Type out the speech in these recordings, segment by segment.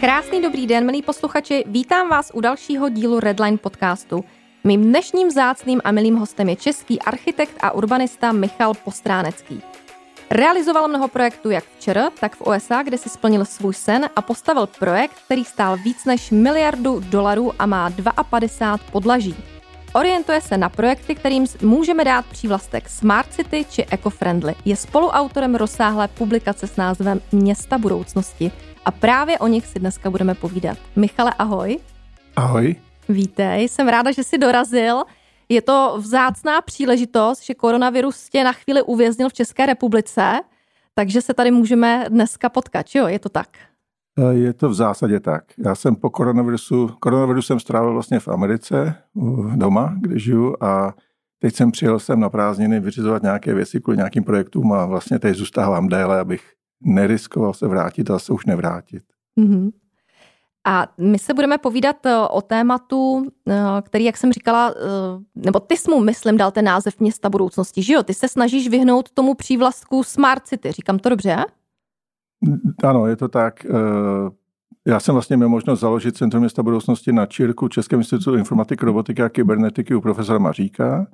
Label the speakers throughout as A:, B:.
A: Krásný dobrý den, milí posluchači, vítám vás u dalšího dílu Redline podcastu. Mým dnešním vzácným a milým hostem je český architekt a urbanista Michal Postránecký. Realizoval mnoho projektů jak v ČR, tak v USA, kde si splnil svůj sen a postavil projekt, který stál víc než $1 miliardu a má 52 podlaží. Orientuje se na projekty, kterým můžeme dát přívlastek Smart City či Eco-Friendly. Je spoluautorem rozsáhlé publikace s názvem Města budoucnosti. A právě o nich si dneska budeme povídat. Michale, ahoj.
B: Ahoj.
A: Vítej, jsem ráda, že jsi dorazil. Je to vzácná příležitost, že koronavirus tě na chvíli uvěznil v České republice, takže se tady můžeme dneska potkat, jo? Je to tak?
B: Je to v zásadě tak. Já jsem po koronaviru jsem strávil vlastně v Americe, doma, kde žiju, a teď jsem přijel sem na prázdniny vyřizovat nějaké věci kvůli nějakým projektům a vlastně teď zůstávám déle, abych neriskoval se vrátit a se už nevrátit.
A: Mm-hmm. A my se budeme povídat o tématu, který, jak jsem říkala, nebo ty jsi mu, myslím, dal ten název Města budoucnosti, že jo? Ty se snažíš vyhnout tomu přívlastku Smart City, říkám to dobře?
B: Ano, je to tak. Já jsem vlastně měl možnost založit Centrum města budoucnosti na ČIRku, Českém institutu informatiky, robotiky a kybernetiky u profesora Maříka,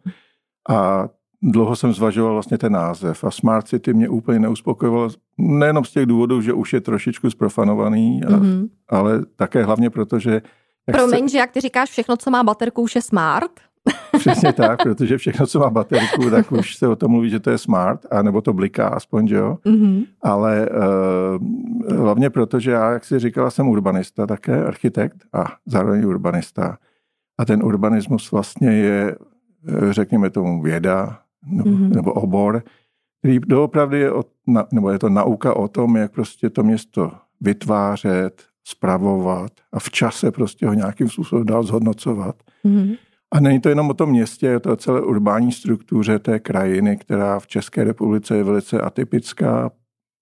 B: a dlouho jsem zvažoval vlastně ten název a Smart City mě úplně neuspokojoval, nejenom z těch důvodů, že už je trošičku zprofanovaný, ale také hlavně proto, že...
A: Promiň, že jak ty říkáš, všechno, co má baterku, už je smart?
B: Přesně tak, protože všechno, co má baterku, tak už se o tom mluví, že to je smart, a nebo to bliká aspoň, že jo. Ale hlavně proto, že já, jak jsi říkala, jsem urbanista také, architekt a zároveň urbanista. A ten urbanismus vlastně je, řekněme tomu, věda, nebo obor, který doopravdy je, nebo je to nauka o tom, jak prostě to město vytvářet, spravovat a v čase prostě ho nějakým způsobem dál zhodnocovat. A není to jenom o tom městě, je to o celé urbání struktuře té krajiny, která v České republice je velice atypická,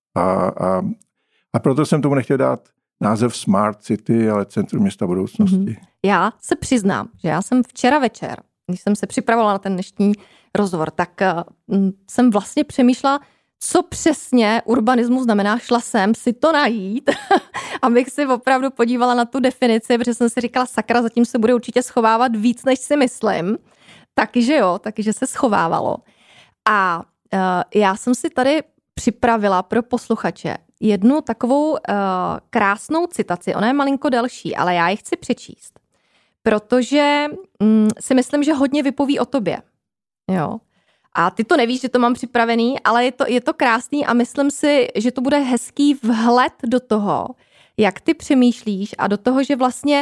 B: a proto jsem tomu nechtěl dát název Smart City, ale Centrum města budoucnosti.
A: Já se přiznám, že já jsem včera večer, když jsem se připravovala na ten dnešní rozhovor, tak jsem vlastně přemýšlela, co přesně urbanismus znamená. Šla jsem si to najít, abych si opravdu podívala na tu definici, protože jsem si říkala, sakra, zatím se bude určitě schovávat víc, než si myslím. Takže jo, takže se schovávalo. A já jsem si tady připravila pro posluchače jednu takovou krásnou citaci. Ona je malinko delší, ale já ji chci přečíst. Protože si myslím, že hodně vypoví o tobě. Jo. A ty to nevíš, že to mám připravený, ale je to krásný a myslím si, že to bude hezký vhled do toho, jak ty přemýšlíš, a do toho, že vlastně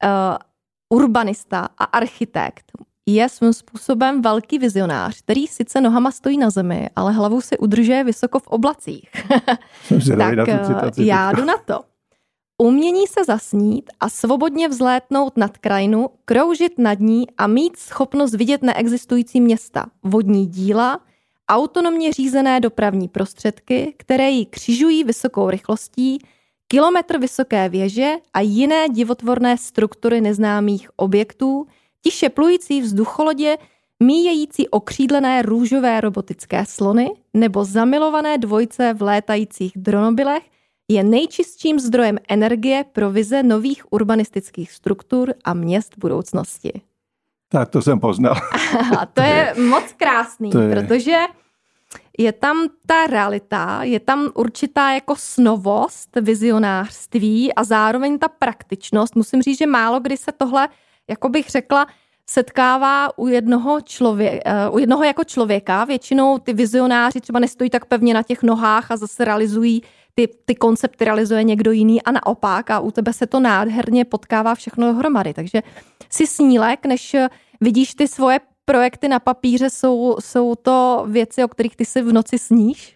A: urbanista a architekt je svým způsobem velký vizionář, který sice nohama stojí na zemi, ale hlavou si udržuje vysoko v oblacích. Tak já jdu na to. Umění se zasnít a svobodně vzlétnout nad krajinu, kroužit nad ní a mít schopnost vidět neexistující města, vodní díla, autonomně řízené dopravní prostředky, které ji křižují vysokou rychlostí, kilometr vysoké věže a jiné divotvorné struktury neznámých objektů, tiše plující vzducholodě, míjející okřídlené růžové robotické slony nebo zamilované dvojce v létajících dronobilech, je nejčistším zdrojem energie pro vize nových urbanistických struktur a měst budoucnosti.
B: Tak to jsem poznal.
A: A to je moc krásný, protože je tam ta realita, je tam určitá jako snovost, vizionářství a zároveň ta praktičnost. Musím říct, že málo kdy se tohle, jako bych řekla, setkává u jednoho jako člověka. Většinou ty vizionáři třeba nestojí tak pevně na těch nohách a zase realizují ty koncepty realizuje někdo jiný a naopak, a u tebe se to nádherně potkává všechno dohromady. Takže jsi snílek, než vidíš ty svoje projekty na papíře, jsou to věci, o kterých ty si v noci sníš?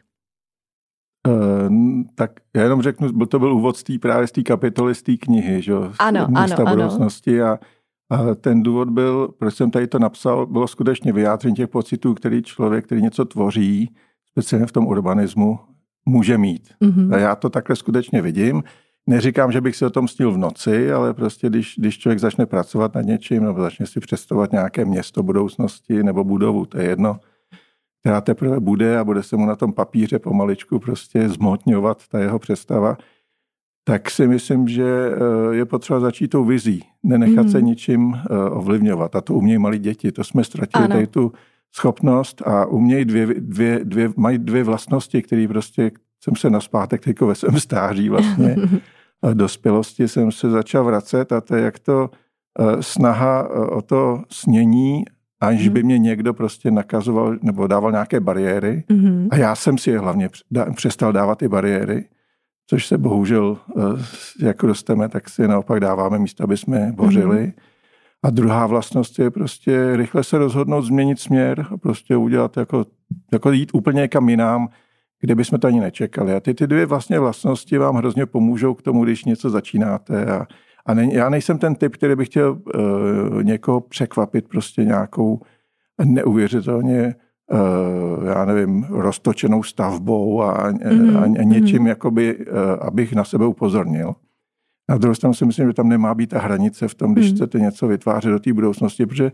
B: Tak já jenom řeknu, to byl úvod právě z té kapitoly, z té knihy, že? Města budoucnosti. A ten důvod byl, proč jsem tady to napsal, bylo skutečně vyjádření těch pocitů, který člověk, který něco tvoří, speciálně v tom urbanismu, může mít. A já to takhle skutečně vidím. Neříkám, že bych si o tom snil v noci, ale prostě když člověk začne pracovat nad něčím nebo začne si představovat nějaké město budoucnosti nebo budovu, to je jedno, která teprve bude a bude se mu na tom papíře pomaličku prostě zmotňovat ta jeho představa, tak si myslím, že je potřeba začít tou vizí, nenechat se ničím ovlivňovat. A to umějí malí děti, to jsme ztratili tady tu schopnost a umějí mají dvě vlastnosti, které prostě jsem se nazpátek teďko ve svém stáří vlastně dospělosti jsem se začal vracet a to je jak to snaha o to snění, aniž by mě někdo prostě nakazoval nebo dával nějaké bariéry a já jsem si je hlavně přestal dávat ty bariéry, což se bohužel, jako dosteme, tak si naopak dáváme místo, aby jsme bořili. A druhá vlastnost je prostě rychle se rozhodnout změnit směr a prostě udělat jako jít úplně někam jinam, kde bychom to ani nečekali. A ty dvě vlastně vlastnosti vám hrozně pomůžou k tomu, když něco začínáte. Já nejsem ten typ, který by chtěl někoho překvapit prostě nějakou neuvěřitelně já nevím, roztočenou stavbou a něčím, jakoby, abych na sebe upozornil. Na druhou stranu si myslím, že tam nemá být ta hranice v tom, když chcete něco vytvářet do té budoucnosti, protože,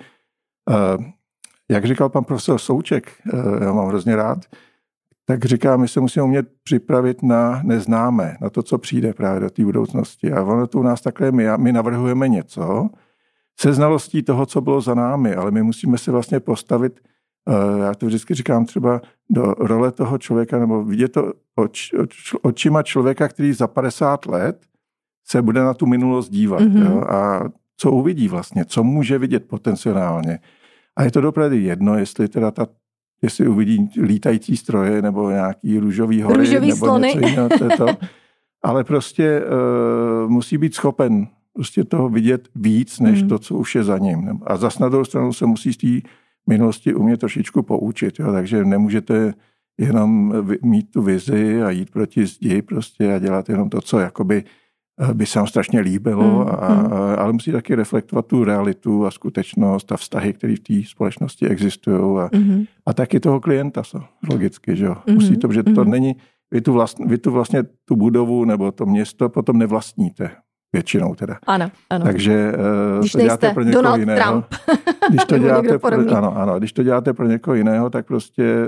B: jak říkal pan profesor Souček, já mám hrozně rád, tak říká, my se musíme umět připravit na neznámé, na to, co přijde právě do té budoucnosti. A ono to u nás takhle, my navrhujeme něco se znalostí toho, co bylo za námi, ale my musíme se vlastně postavit, já to vždycky říkám třeba do role toho člověka, nebo vidět to očima člověka, který za 50 let se bude na tu minulost dívat. Jo? A co uvidí vlastně, co může vidět potenciálně. A je to opravdu jedno, jestli uvidí lítající stroje nebo nějaký růžový hory nebo
A: slony.
B: Něco jiného. Ale prostě musí být schopen prostě toho vidět víc, než to, co už je za ním. A zas na druhou stranu se musí z té minulosti umět trošičku poučit. Jo? Takže nemůžete jenom mít tu vizi a jít proti zdi prostě a dělat jenom to, co jakoby by se vám strašně líbilo, ale musí taky reflektovat tu realitu a skutečnost a vztahy, které v té společnosti existují a taky toho klienta, logicky, že jo. Musí to, protože to není, vy tu vlastně tu budovu nebo to město potom nevlastníte. Většinou teda.
A: Ano.
B: Takže
A: když
B: to děláte pro někoho
A: Donald
B: jiného.
A: Trump.
B: Když to děláte když to děláte pro někoho jiného, tak prostě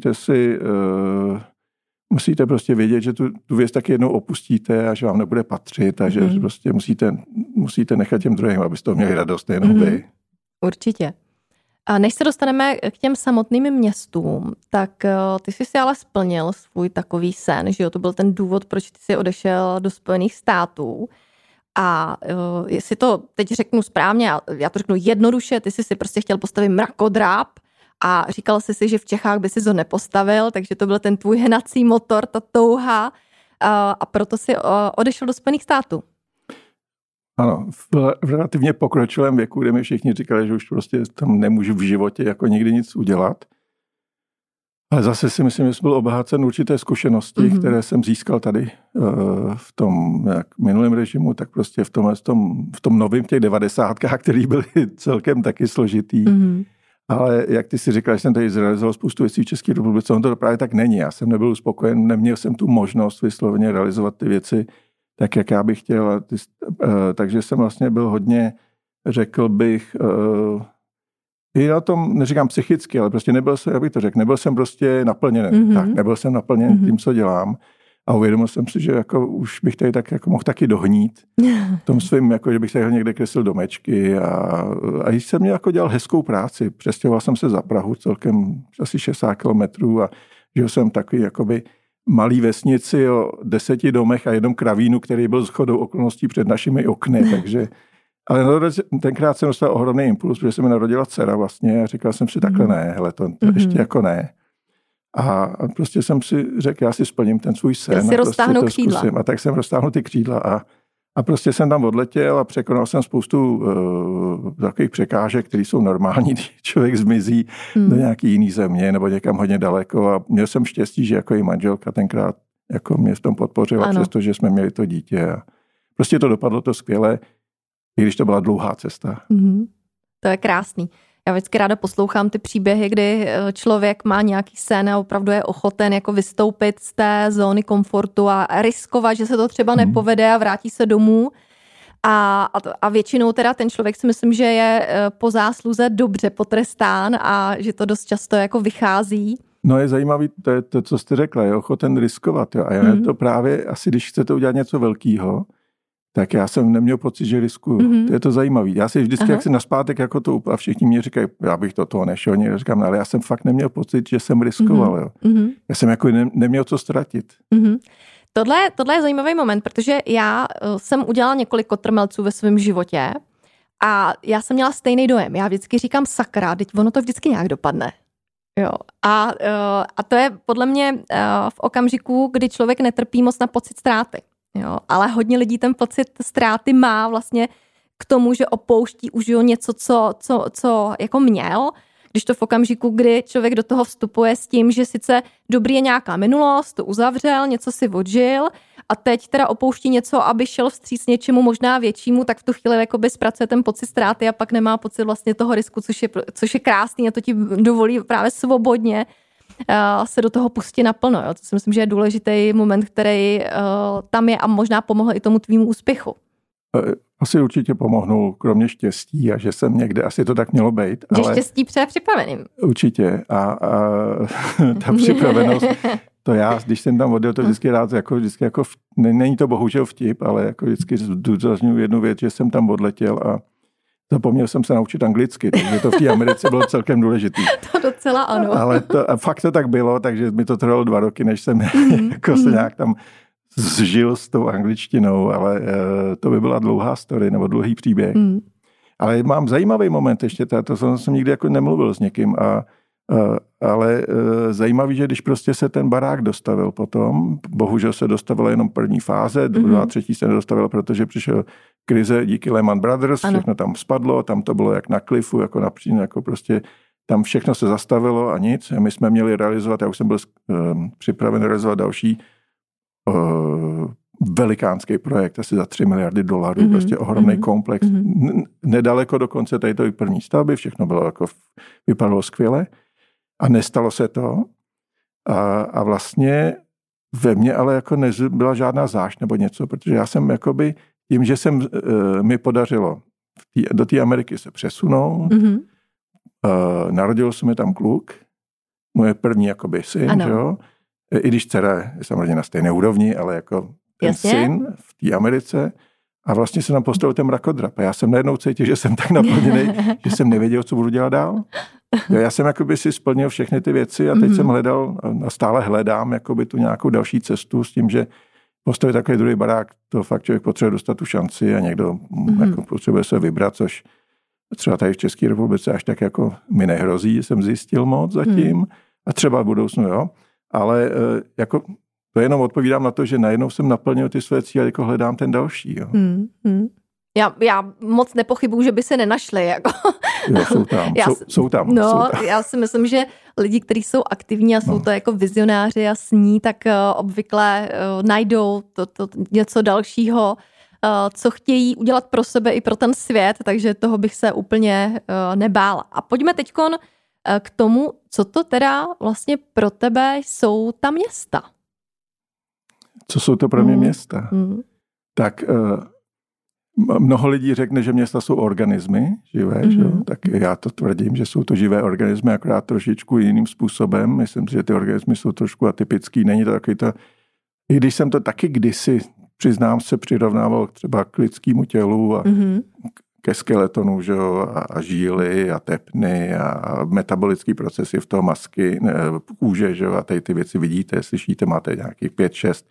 B: musíte prostě vědět, že tu věc taky jednou opustíte a že vám nebude patřit a že prostě musíte nechat těm druhým, abyste to měli radost, jenom vy.
A: Určitě. A než se dostaneme k těm samotným městům, tak ty jsi si ale splnil svůj takový sen, že jo? To byl ten důvod, proč ty jsi odešel do Spojených států. A jestli to teď řeknu správně, já to řeknu jednoduše, ty jsi si prostě chtěl postavit mrakodráp a říkal jsi si, že v Čechách by si to nepostavil, takže to byl ten tvůj hnací motor, ta touha a proto si odešel do Spojených států.
B: Ano, v relativně pokročilém věku, kde mi všichni říkali, že už prostě tam nemůžu v životě jako nikdy nic udělat. Ale zase si myslím, že jsem byl obohacen určité zkušenosti, které jsem získal tady v tom minulém režimu, tak prostě v tom novém, v těch 90kách, který byly celkem taky složitý. Ale jak ty si říkala, že jsem tady zrealizoval spoustu věcí v České republice, on to právě tak není. Já jsem nebyl uspokojen, neměl jsem tu možnost vysloveně realizovat ty věci tak, jak já bych chtěl. Takže jsem vlastně byl hodně, řekl bych, i na tom, neříkám psychicky, ale prostě nebyl jsem prostě naplněn. Tak, nebyl jsem naplněn tím, co dělám. A uvědomil jsem si, že jako už bych tady tak jako mohl taky dohnít. V tom svým, jako, že bych tady někde kreslil domečky a jsem měl jako dělal hezkou práci. Přestěhoval jsem se za Prahu celkem asi 60 kilometrů a žil jsem takový jakoby malý vesnici o 10 domech a jednom kravínu, který byl shodou okolností před našimi okny, takže ale tenkrát jsem dostal ohromný impuls, protože se mi narodila dcera vlastně a říkal jsem si takhle ne, hele, to ještě jako ne. A prostě jsem si řekl, já si splním ten svůj sen.
A: Já si roztáhnu křídla.
B: Zkusím. A tak jsem roztáhnul ty křídla a prostě jsem tam odletěl a překonal jsem spoustu takových překážek, které jsou normální, když člověk zmizí do nějaký jiný země nebo někam hodně daleko. A měl jsem štěstí, že jako i manželka tenkrát jako mě v tom podpořila, přestože jsme měli to dítě. A prostě to dopadlo to skvěle, i když to byla dlouhá cesta.
A: To je krásný. Já vždycky ráda poslouchám ty příběhy, kdy člověk má nějaký sen a opravdu je ochoten jako vystoupit z té zóny komfortu a riskovat, že se to třeba nepovede a vrátí se domů. A většinou teda ten člověk si myslím, že je po zásluze dobře potrestán a že to dost často jako vychází.
B: No je zajímavý, to je to, co jste řekla, je ochoten riskovat. Jo. A já to právě, asi když chcete udělat něco velkého, tak já jsem neměl pocit, že riskuju. To je to zajímavý. Já si vždycky, jak si naspátek jako to, a všichni mě říkají, já bych do toho nešel, někdo říkám, no, ale já jsem fakt neměl pocit, že jsem riskoval. Jo. Já jsem jako neměl co ztratit.
A: Tohle je zajímavý moment, protože já jsem udělala několik kotrmelců ve svém životě a já jsem měla stejný dojem. Já vždycky říkám sakra, teď ono to vždycky nějak dopadne. Jo. A to je podle mě v okamžiku, kdy člověk netrpí moc na pocit ztráty. Jo. Ale hodně lidí ten pocit ztráty má vlastně k tomu, že opouští už něco, co jako měl, když to v okamžiku, kdy člověk do toho vstupuje s tím, že sice dobrý je nějaká minulost, to uzavřel, něco si odžil a teď teda opouští něco, aby šel vstříc něčemu možná většímu, tak v tu chvíli jakoby zpracuje ten pocit ztráty a pak nemá pocit vlastně toho risku, což je krásný a to ti dovolí právě svobodně se do toho pustit naplno. Jo? To si myslím, že je důležitý moment, který tam je a možná pomohl i tomu tvýmu úspěchu.
B: Asi určitě pomohnou, kromě štěstí a že jsem někde, asi to tak mělo být.
A: Že ale štěstí přeje připraveným.
B: Určitě a ta připravenost, to já, když jsem tam odjel, to vždycky rád, vždycky není to bohužel vtip, ale jako vždycky zdůrazňuji jednu věc, že jsem tam odletěl a zapomněl jsem se naučit anglicky, takže to v té Americe bylo celkem důležitý.
A: To docela ano.
B: Ale fakt to tak bylo, takže mi to trvalo 2 roky, než jsem jako se nějak tam zžil s tou angličtinou, ale to by byla dlouhá story nebo dlouhý příběh. Ale mám zajímavý moment ještě, to jsem nikdy jako nemluvil s někým, ale zajímavý, že když prostě se ten barák dostavil potom, bohužel se dostavila jenom první fáze, druhá, třetí se nedostavila, protože přišel krize díky Lehman Brothers, všechno tam spadlo, tam to bylo jak na klifu, jako prostě tam všechno se zastavilo a nic. A my jsme měli realizovat, já už jsem byl připraven realizovat další velikánský projekt, asi za $3 miliardy, prostě ohromný komplex. Nedaleko dokonce tady to první stavby, všechno bylo jako, vypadalo skvěle a nestalo se to. A vlastně ve mně ale jako nebyla žádná zášť nebo něco, protože já jsem jakoby, tím, že mi podařilo do té Ameriky se přesunout, narodil se mi tam kluk, moje první jakoby syn, jo? I když dcera je samozřejmě na stejné úrovni, ale jako ten syn v té Americe a vlastně se nám postavil ten mrakodrap. A já jsem najednou cítil, že jsem tak naplněný, že jsem nevěděl, co budu dělat dál. Já jsem jakoby si splnil všechny ty věci a teď jsem hledal a stále hledám jakoby tu nějakou další cestu s tím, že postavit takový druhý barák, to fakt člověk potřebuje dostat tu šanci a někdo jako potřebuje se vybrat, což třeba tady v České republice až tak jako mi nehrozí, jsem zjistil moc zatím a třeba v budoucnu, jo. Ale jako to jenom odpovídám na to, že najednou jsem naplnil ty své cíle, jako hledám ten další. Jo.
A: Já moc nepochybuju, že by se nenašli. Jako.
B: Jo, jsou tam.
A: Já si myslím, že lidi, kteří jsou aktivní a jsou to jako vizionáři a sní, tak obvykle najdou to něco dalšího, co chtějí udělat pro sebe i pro ten svět, takže toho bych se úplně nebála. A pojďme teďkon k tomu, co to teda vlastně pro tebe jsou ta města.
B: Co jsou to pro mě města? Tak mnoho lidí řekne, že města jsou organismy živé, že? Tak já to tvrdím, že jsou to živé organismy, akorát trošičku jiným způsobem. Myslím si, že ty organismy jsou trošku atypický. Není to takový to, i když jsem to taky kdysi, přiznám se, přirovnával třeba k lidskému tělu a ke skeletonu, že jo, a žíly a tepny a metabolické procesy v toho masky, kůže, že jo, a tady ty věci vidíte, slyšíte, máte nějakých 5-6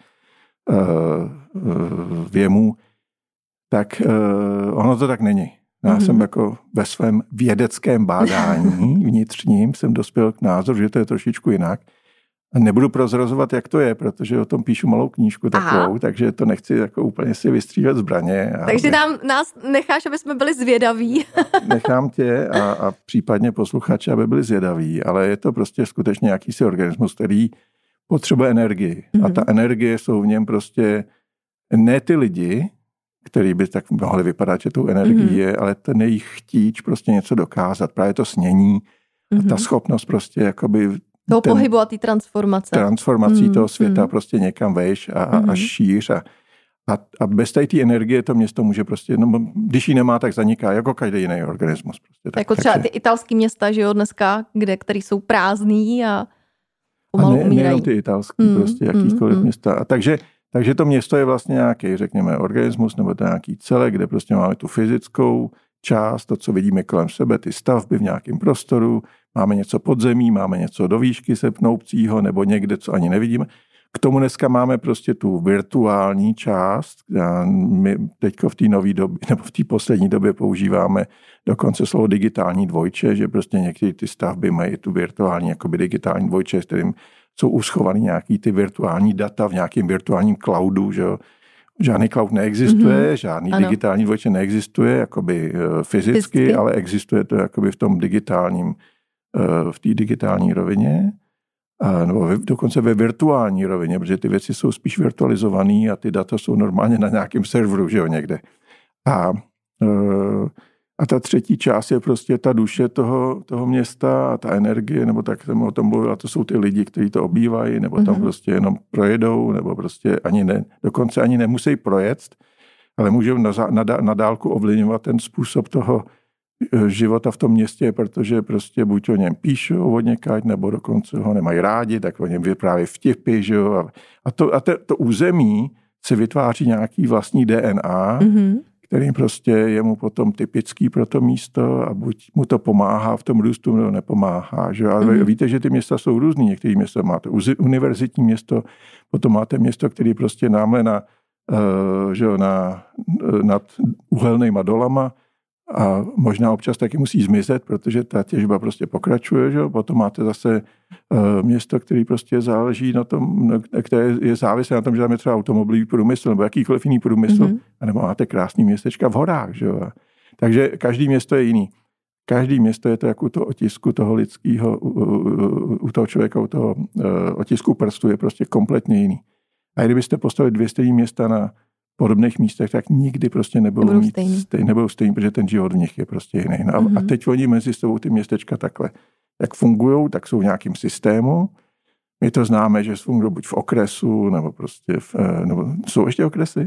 B: věmů, tak ono to tak není. Já jsem jako ve svém vědeckém bádání vnitřním jsem dospěl k názoru, že to je trošičku jinak. Nebudu prozrazovat, jak to je, protože o tom píšu malou knížku takovou, takže to nechci jako úplně si vystřílet zbraně.
A: Takže nás necháš, aby jsme byli zvědaví.
B: Nechám tě a případně posluchače, aby byli zvědaví, ale je to prostě skutečně jakýsi organismus, který potřebuje energii. A ta energie jsou v něm prostě ne ty lidi, který by tak mohli vypadat, že tou energií je, ale ten jejich chtíč prostě něco dokázat. Právě to snění a ta schopnost prostě jakoby
A: toho pohybu a té transformace.
B: Transformací toho světa prostě někam vejš a šíř. A bez té energie to město může prostě, když ji nemá, tak zaniká, jako každý jiný organismus. Prostě.
A: Jako třeba ty italský města, že jo, dneska, který jsou prázdný a pomalu umírají.
B: Nejenom ty italský, prostě jakýkoliv města. A takže to město je vlastně nějaký, řekněme, organismus nebo to nějaký celek, kde prostě máme tu fyzickou část, to, co vidíme kolem sebe, ty stavby v nějakém prostoru, máme něco pod zemí, máme něco do výšky se pnoupcího nebo někde, co ani nevidíme. K tomu dneska máme prostě tu virtuální část. My teďko v té nové době, nebo v té poslední době používáme dokonce slovo digitální dvojče, že prostě některé ty stavby mají tu virtuální, jakoby digitální dvojče, s kterým jsou uschovaný nějaký ty virtuální data v nějakém virtuálním cloudu, že jo. Žádný cloud neexistuje, žádný digitální dvojče neexistuje, jakoby fyzicky, ale existuje to jakoby v tom digitálním, v té digitální rovině. Nebo dokonce ve virtuální rovině, protože ty věci jsou spíš virtualizované a ty data jsou normálně na nějakém serveru, že jo, někde. A ta třetí část je prostě ta duše toho města a ta energie, nebo tak jsem o tom mluvil, a to jsou ty lidi, kteří to obývají, nebo tam prostě jenom projedou, nebo prostě dokonce ani nemusí projet, ale můžou na dálku ovlivňovat ten způsob toho života v tom městě, protože prostě buď o něm píšou od někať, nebo dokonce ho nemají rádi, tak o něm vyprávějí vtipy, že jo. A to území se vytváří nějaký vlastní DNA, který prostě je mu potom typický pro to místo a buď mu to pomáhá v tom růstu, nebo nepomáhá. Že? Ale víte, že ty města jsou různý. Některé města máte univerzitní město, potom máte město, který prostě námle nad uhelnýma dolama a možná občas taky musí zmizet, protože ta těžba prostě pokračuje. Že? Potom máte zase město, který prostě záleží na tom, které je závislé na tom, že tam je třeba automobilový průmysl nebo jakýkoliv jiný průmysl, anebo máte krásný městečka v horách. Že? Takže každý město je jiný. Každý město je to jako to otisku toho lidského, u toho člověka, u toho otisku prstu je prostě kompletně jiný. A kdybyste postavili 2 stejné města na podobných místech, tak nikdy prostě nebudou stejný, protože ten život v nich je prostě jiný. No a teď oni mezi sebou ty městečka takhle, jak fungujou, tak jsou v nějakým systému. My to známe, že fungují buď v okresu, nebo prostě nebo jsou ještě okresy?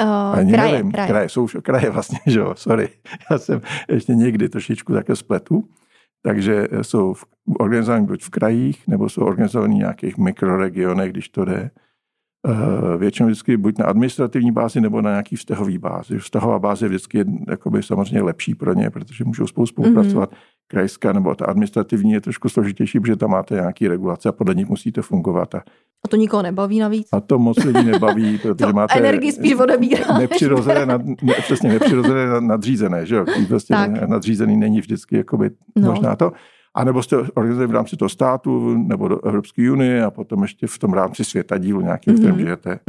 B: Kraje. Jsou už kraje vlastně, že jo, sorry. Já jsem ještě někdy trošičku také spletu. Takže jsou organizovaní buď v krajích, nebo jsou organizovaní v nějakých mikroregionech, když to jde. Většinou vždycky buď na administrativní bázi nebo na nějaký vztahový bázi. Vztahová báze je vždycky jakoby samozřejmě lepší pro ně, protože můžou spolu spolupracovat. Krajská nebo ta administrativní je trošku složitější, protože tam máte nějaký regulace a podle nich musíte fungovat. A
A: to nikoho nebaví navíc.
B: A to moc lidí nebaví, protože máte
A: energii spíš odebírá.
B: nepřirozené nadřízené, že jo? Prostě nadřízený není vždycky jakoby možná to. A nebo jste organizovali v rámci toho státu nebo do Evropské unie a potom ještě v tom rámci světadílu nějakým, v kterém žijete.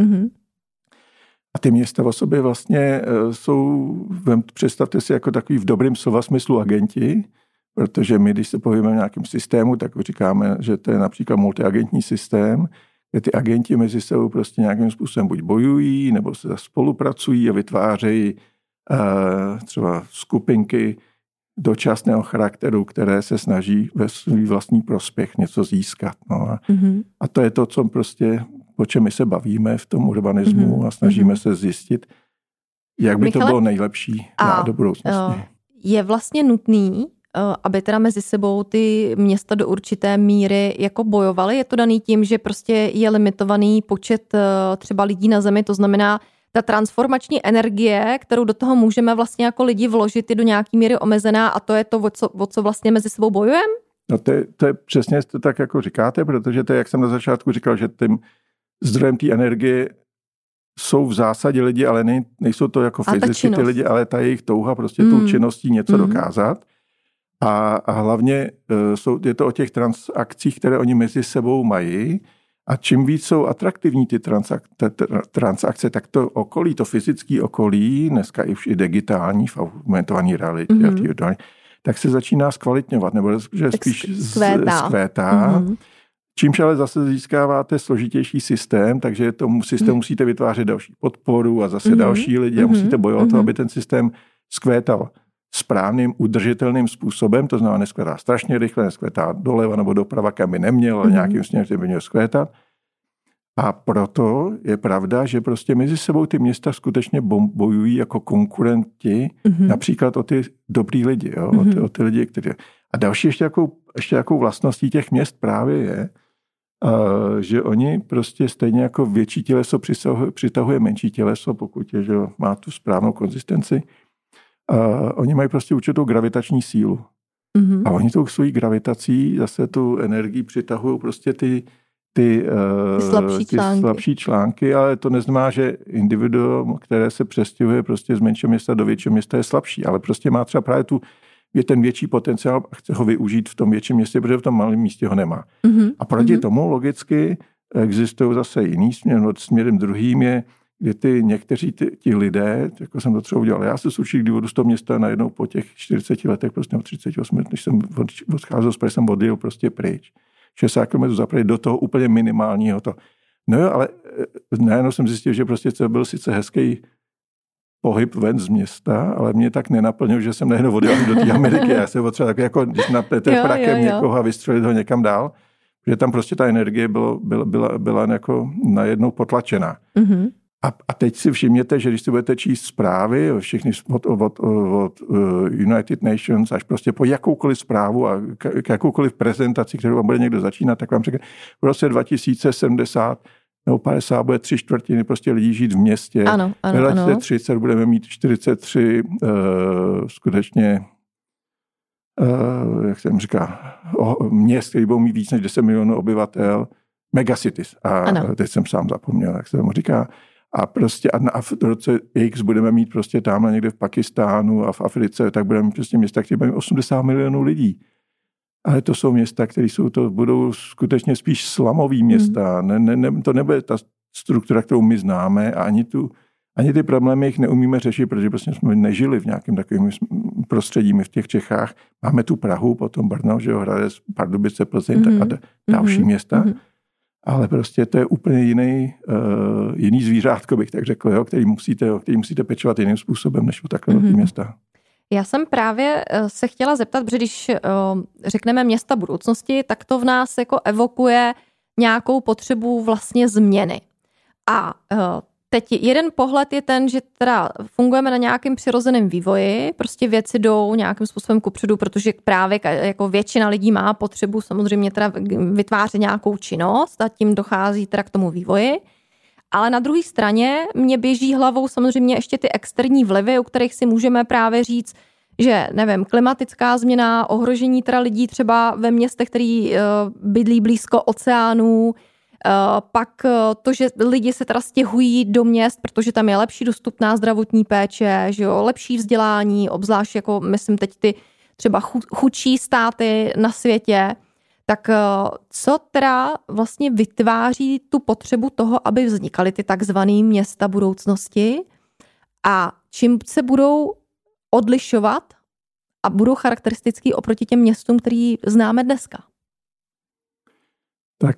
B: A ty města o sobě vlastně jsou, představte si, jako takový v dobrým slova smyslu agenti, protože my, když se pohybujeme v nějakém systému, tak říkáme, že to je například multiagentní systém, kde ty agenti mezi sebou prostě nějakým způsobem buď bojují, nebo se spolupracují a vytvářejí třeba skupinky dočasného charakteru, které se snaží ve svůj vlastní prospěch něco získat. No. A to je to, co prostě, o čem my se bavíme v tom urbanismu a snažíme se zjistit, jak by Michale, to bylo nejlepší do budoucnosti.
A: Je vlastně nutný, aby teda mezi sebou ty města do určité míry jako bojovaly? Je to daný tím, že prostě je limitovaný počet třeba lidí na zemi, to znamená, ta transformační energie, kterou do toho můžeme vlastně jako lidi vložit, je do nějaký míry omezená a to je to, o co vlastně mezi sebou bojujeme?
B: No to je přesně to tak, jako říkáte, protože to je, jak jsem na začátku říkal, že tím zdrojem té energie jsou v zásadě lidi, ale nejsou to jako fyzicky ty lidi, ale ta jejich touha prostě tou činností něco dokázat. A hlavně je to o těch transakcích, které oni mezi sebou mají. A čím víc jsou atraktivní ty transakce, tak to okolí, to fyzické okolí, dneska už i digitální, v augmentované realitě, tak se začíná zkvalitňovat, nebo že spíš zkvétá. Čímž ale zase získáváte složitější systém, takže tomu systému musíte vytvářet další podporu a zase další lidi a musíte bojovat o to, aby ten systém zkvétal správným, udržitelným způsobem, to znamená neskvétá strašně rychle, neskvétá doleva nebo doprava, kam by neměl, ale nějakým směrem by měl skvétat. A proto je pravda, že prostě mezi sebou ty města skutečně bojují jako konkurenti, například o ty dobrý lidi, jo? O ty lidi, kteří... A další ještě jakou vlastností těch měst právě je, že oni prostě stejně jako větší těleso přitahuje menší těleso, pokud je, že má tu správnou konzistenci. Oni mají prostě určitou gravitační sílu. Mm-hmm. A oni tou svojí gravitací zase tu energii přitahují prostě ty slabší články, ale to neznamená, že individuum, které se přestěhuje prostě z menšího města do většího města, je slabší, ale prostě má třeba právě ten větší potenciál a chce ho využít v tom větším městě, protože v tom malém místě ho nemá. Mm-hmm. A proti tomu logicky existují zase jiný směr, směrem druhým je, kde někteří ti lidé, jako jsem to třeba udělal, já se z určitých důvodů z toho města najednou po těch 40 letech, prostě 38, než jsem odcházel z Prahy, jsem odjel prostě pryč. 60 km zaprvé do toho úplně minimálního to. No jo, ale najednou jsem zjistil, že prostě to byl sice hezký pohyb ven z města, ale mě tak nenaplnil, že jsem najednou odjel do té Ameriky. Já jsem potřeboval tak jako, když napnete prakem někoho a vystřelit ho někam dál, protože tam prostě ta energie byla jako najednou potlačená. Mm-hmm. A teď si všimněte, že když si budete číst zprávy, všechny od United Nations až prostě po jakoukoliv zprávu a jakoukoliv prezentaci, kterou vám bude někdo začínat, tak vám řekne, v roce 2070 nebo 50 bude 3/4 prostě lidí žít v městě.
A: Ano.
B: V 2030 budeme mít 43 skutečně jak jsem říká, měst, které budou mít víc než 10 milionů obyvatel, megacities. A teď jsem sám zapomněl, jak se tomu říká. A prostě a v roce X budeme mít prostě tamhle někde v Pakistánu a v Africe, tak budeme mít prostě města, které mají 80 milionů lidí. Ale to jsou města, které budou skutečně spíš slamový města. To nebude ta struktura, kterou my známe a ani ty problémy jich neumíme řešit, protože prostě jsme nežili v nějakém takovém prostředí. My v těch Čechách máme tu Prahu, potom Brno, že jo, Hradec, Pardubice, Plzeň a další města. Ale prostě to je úplně jiný zvířátko, bych tak řekl, jo, který musíte pečovat jiným způsobem, než u takhle velký města.
A: Já jsem právě se chtěla zeptat, protože když řekneme města budoucnosti, tak to v nás jako evokuje nějakou potřebu vlastně změny. A teď jeden pohled je ten, že teda fungujeme na nějakém přirozeném vývoji, prostě věci jdou nějakým způsobem kupředu, protože právě jako většina lidí má potřebu samozřejmě teda vytvářet nějakou činnost a tím dochází teda k tomu vývoji. Ale na druhé straně mě běží hlavou samozřejmě ještě ty externí vlivy, u kterých si můžeme právě říct, že nevím, klimatická změna, ohrožení teda lidí třeba ve městech, který bydlí blízko oceánů, pak to, že lidi se teda stěhují do měst, protože tam je lepší dostupná zdravotní péče, že jo, lepší vzdělání, obzvlášť jako myslím teď ty třeba chudší státy na světě, tak co teda vlastně vytváří tu potřebu toho, aby vznikaly ty takzvané města budoucnosti a čím se budou odlišovat a budou charakteristický oproti těm městům, který známe dneska?
B: Tak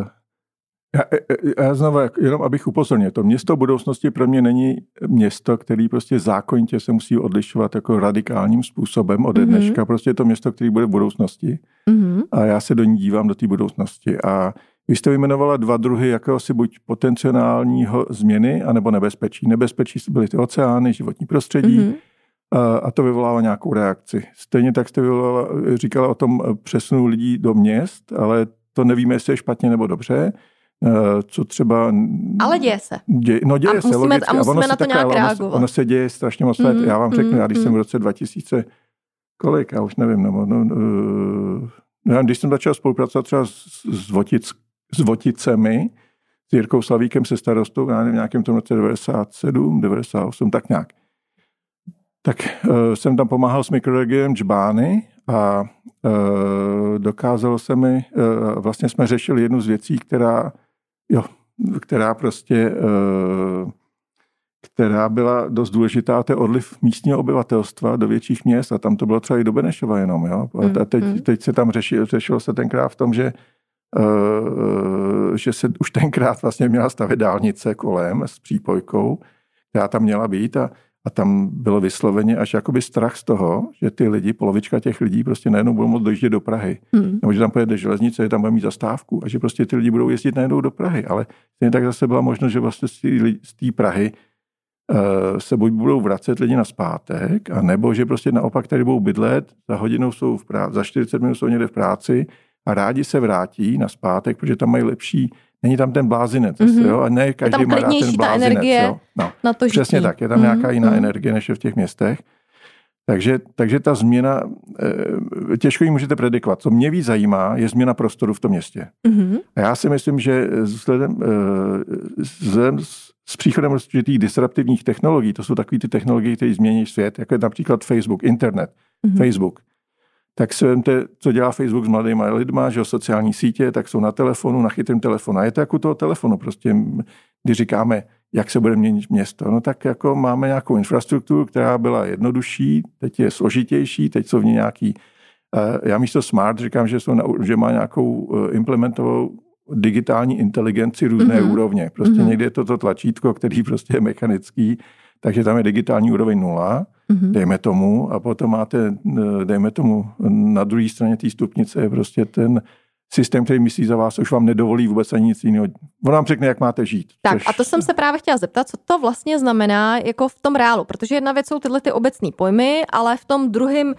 B: já znovu, jenom abych upozornil, to město budoucnosti pro mě není město, který prostě zákonitě se musí odlišovat jako radikálním způsobem ode dneška. Prostě je to město, který bude v budoucnosti. A já se do ní dívám, do té budoucnosti. A vy jste vyjmenovala dva druhy jakéhosi buď potenciálního změny, anebo nebezpečí. Nebezpečí byly ty oceány, životní prostředí a to vyvolává nějakou reakci. Stejně tak jste říkala o tom přesunu lidí do měst, ale to nevíme, jestli je špatně nebo dobře. Co třeba...
A: Ale děje se.
B: Děje se, logicky.
A: A musíme na to nějak reagovat.
B: Ono se děje strašně moc let. Já vám řeknu, když jsem v roce 2000, kolik, já už nevím, když jsem začal spolupracovat třeba s Voticemi, s Jirkou Slavíkem, se starostou, já nevím, v nějakém tom roce 97, 98, tak nějak. Tak jsem tam pomáhal s mikroregionem Džbány a dokázalo se mi, vlastně jsme řešili jednu z věcí, která byla dost důležitá, to je odliv místního obyvatelstva do větších měst a tam to bylo třeba i do Benešova jenom. Jo? A teď se tam řešilo se tenkrát v tom, že se už tenkrát vlastně měla stavět dálnice kolem s přípojkou, která tam měla být a tam bylo vysloveně až jakoby strach z toho, že ty lidi, polovička těch lidí prostě najednou budou moct dojíždět do Prahy. Nebo že tam pojede železnice, že tam bude mít zastávku a že prostě ty lidi budou jezdit najednou do Prahy. Ale stejně tak zase byla možnost, že vlastně z té Prahy se buď budou vracet lidi nazpátek, a nebo že prostě naopak tady budou bydlet, za hodinu jsou v práci, za 40 minut jsou někde v práci a rádi se vrátí nazpátek, protože tam mají lepší, není tam ten blázinec, jo, a ne každý má rád ten blázinec. Jo. No,
A: na to
B: přesně
A: žití.
B: tak, je tam nějaká jiná energie, než je v těch městech. Takže ta změna, těžko ji můžete predikovat. Co mě víc zajímá, je změna prostoru v tom městě. A já si myslím, že vzhledem s příchodem určitých disruptivních technologií, to jsou takové ty technologie, které změní svět, jako je například Facebook, internet, Facebook. Tak si vemte, co dělá Facebook s mladými lidma, že sociální sítě, tak jsou na telefonu, na chytrém telefonu. A je to jako toho telefonu, prostě, když říkáme, jak se bude měnit město, no tak jako máme nějakou infrastrukturu, která byla jednodušší, teď je složitější, teď jsou v ní nějaký, já místo smart říkám, že má nějakou implementovanou digitální inteligenci různé úrovně. Prostě někdy je to tlačítko, který prostě je mechanický, takže tam je digitální úroveň 0, dejme tomu, a potom máte, dejme tomu, na druhé straně té stupnice je prostě ten systém, který myslí za vás, už vám nedovolí vůbec ani nic jiného. On vám řekne, jak máte žít.
A: Tak a to jsem se právě chtěla zeptat, co to vlastně znamená jako v tom reálu, protože jedna věc jsou tyhle ty obecné pojmy, ale v tom druhém,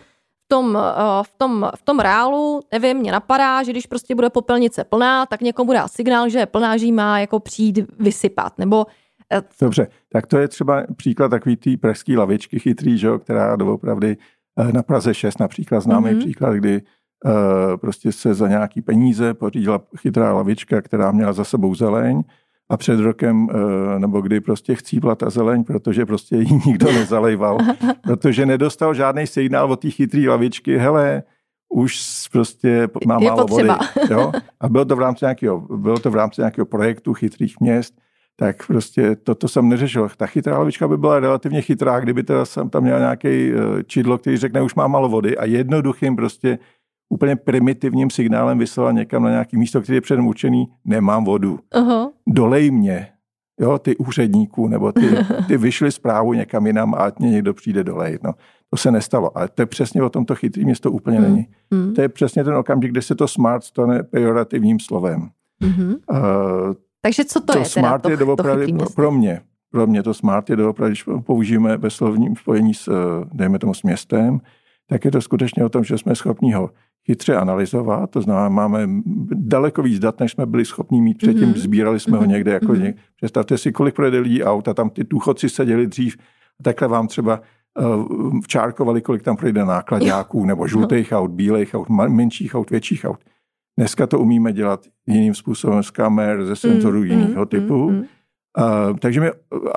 A: v tom reálu, nevím, mě napadá, že když prostě bude popelnice plná, tak někomu bude signál, že je plná, že jí má jako přijít vysypat, nebo...
B: Dobře, tak to je třeba příklad takový té pražský lavičky chytrý, že, která doopravdy na Praze 6 například známý příklad, kdy prostě se za nějaký peníze pořídila chytrá lavička, která měla za sebou zeleň a před rokem, nebo kdy prostě chcípla ta zeleň, protože prostě ji nikdo nezalejval, protože nedostal žádný signál od té chytré lavičky, hele, už prostě má málo vody. Jo? A bylo to v rámci nějakého projektu chytrých měst, tak prostě toto jsem neřešil. Ta chytrá lavička by byla relativně chytrá, kdyby teda jsem tam měl nějaký čidlo, který řekne, už má málo vody a jednoduchým prostě úplně primitivním signálem vyslala někam na nějaký místo, který je předem určený, nemám vodu. Dolej mě, jo, ty úředníků, nebo ty vyšli zprávu někam jinam a ať mě někdo přijde dolejit. No, to se nestalo, ale to je přesně o tom to chytrý město úplně není. To je přesně ten okamžik, kde se to smart stane pejorativním slovem.
A: Takže co to je
B: smart
A: teda
B: to chytrý město? Pro mě to smart je doopravdy, když použijeme ve slovním spojení s, dejme tomu, s městem, tak je to skutečně o tom, že jsme schopni ho chytře analyzovat, to znamená, máme daleko víc dat, než jsme byli schopni mít předtím, sbírali jsme ho někde, jako představte si, kolik projede lidí aut a tam ty důchodci seděli dřív, a takhle vám třeba včárkovali, kolik tam projde nákladáků, nebo žlutých aut, bílejch aut, menších aut, větších aut. Dneska to umíme dělat jiným způsobem, z kamer, ze senzorů jiného typu. Takže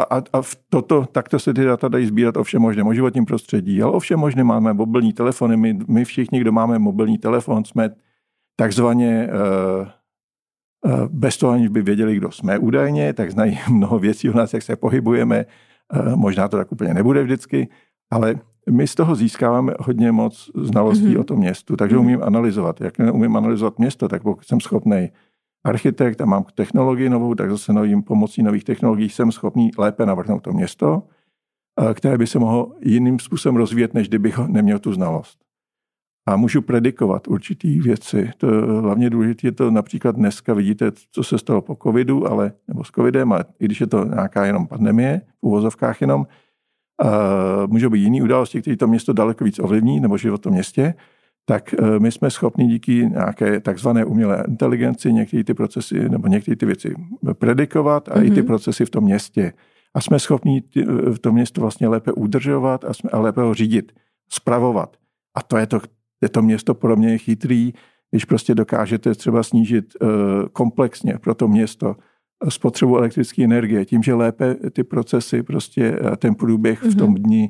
B: takto se ty data dají sbírat o všem možném, o životním prostředí, ale o všem možném máme mobilní telefony, my všichni, kdo máme mobilní telefon, jsme takzvaně bez toho, aniž by věděli, kdo jsme údajně, tak znají mnoho věcí o nás, jak se pohybujeme, možná to tak úplně nebude vždycky, ale my z toho získáváme hodně moc znalostí o tom městu, takže umím analyzovat. Jak umím analyzovat město, tak pokud jsem schopný architekt a mám technologii novou, tak zase pomocí nových technologií jsem schopný lépe navrhnout to město, které by se mohlo jiným způsobem rozvíjet, než kdybych neměl tu znalost. A můžu predikovat určitý věci. To hlavně důležité je to například dneska, vidíte, co se stalo po covidu, nebo s covidem, ale i když je to nějaká jenom pandemie, v uvozovkách jenom, můžou být jiné události, které to město daleko víc ovlivní, nebo život v tom městě, tak my jsme schopni díky nějaké takzvané umělé inteligenci některé ty procesy nebo některé ty věci predikovat a i ty procesy v tom městě. A jsme schopni v tom městu vlastně lépe udržovat a lépe ho řídit, spravovat. A je to město pro mě chytrý, když prostě dokážete třeba snížit komplexně pro to město spotřebu elektrické energie, tím, že lépe ty procesy, prostě ten průběh v tom dni.